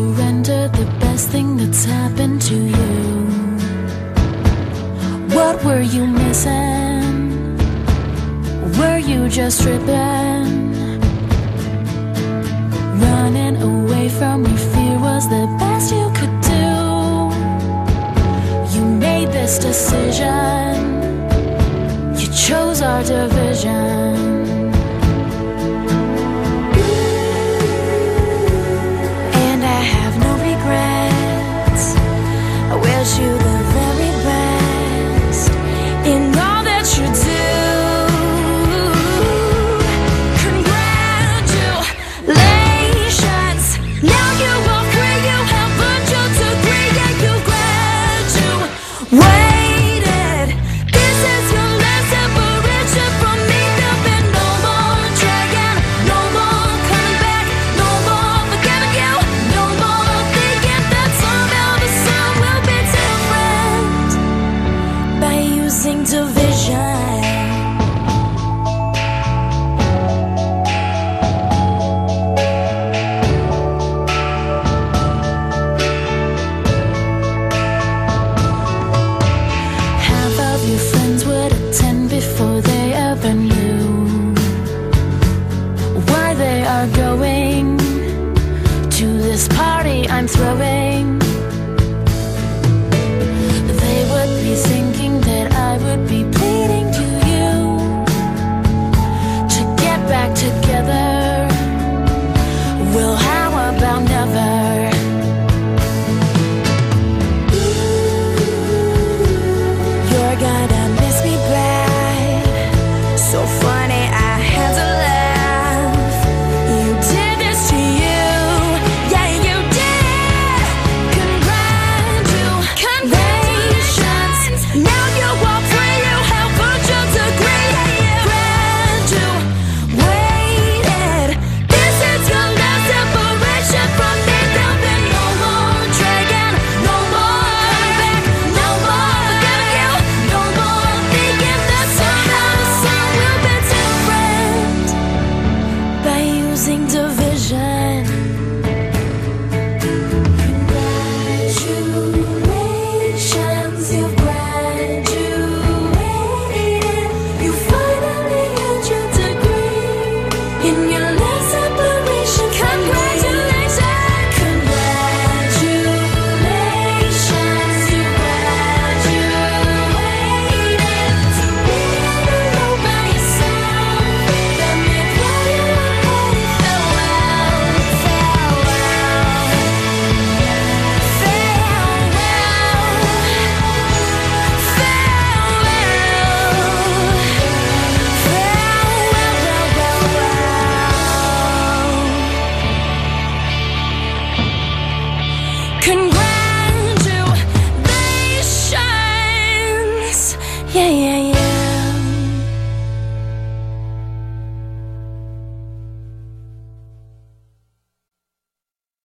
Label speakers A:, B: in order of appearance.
A: surrender the best thing that's happened to you. What were you missing? Were you just tripping? Running away from your fear was the best you could do. You made this decision. You chose our division. I wish you the very best in all that you do. Congratulations, now you are free. You have earned your degree and you graduated. This is your last separation from me. There'll be no more dragging, no more coming back, no more forgetting you, no more thinking that somehow the sun will be different by using division. Half of your friends would attend before they ever knew why they are going to this party I'm throwing.